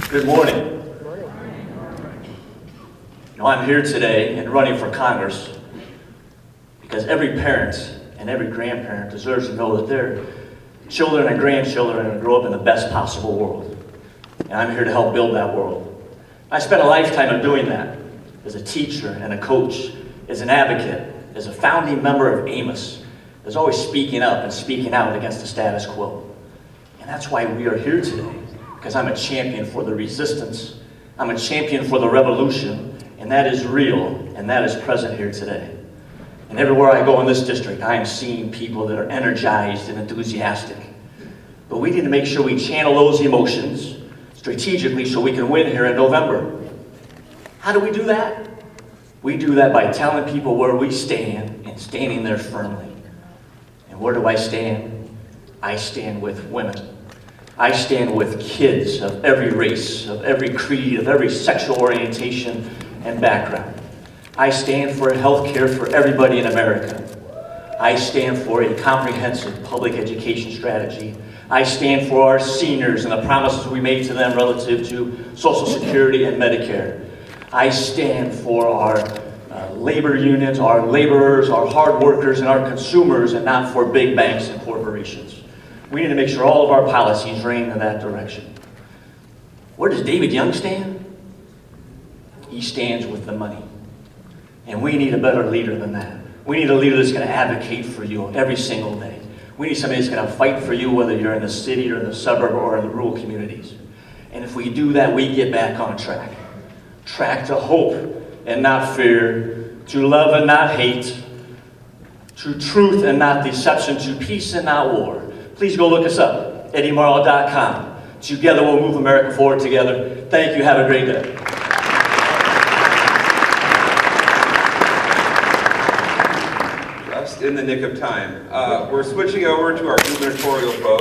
Good morning. I'm here today and running for Congress because every parent and every grandparent deserves to know that their children and grandchildren are going to grow up in the best possible world. And I'm here to help build that world. I spent a lifetime of doing that as a teacher and a coach, as an advocate, as a founding member of Amos, as always speaking up and speaking out against the status quo. And that's why we are here today, because I'm a champion for the resistance, I'm a champion for the revolution, and that is real, and that is present here today. And everywhere I go in this district, I am seeing people that are energized and enthusiastic. But we need to make sure we channel those emotions strategically so we can win here in November. How do we do that? We do that by telling people where we stand and standing there firmly. And where do I stand? I stand with women. I stand with kids of every race, of every creed, of every sexual orientation and background. I stand for health care for everybody in America. I stand for a comprehensive public education strategy. I stand for our seniors and the promises we made to them relative to Social Security and Medicare. I stand for our labor unions, our laborers, our hard workers, and our consumers, and not for big banks and corporations. We need to make sure all of our policies rein in that direction. Where does David Young stand? He stands with the money. And we need a better leader than that. We need a leader that's going to advocate for you every single day. We need somebody that's going to fight for you whether you're in the city or in the suburb or in the rural communities. And if we do that, we get back on track. Track to hope and not fear, to love and not hate, to truth and not deception, to peace and not war. Please go look us up, eddiemarlowe.com. Together we'll move America forward together. Thank you. Have a great day. Just in the nick of time. We're switching over to our gubernatorial vote.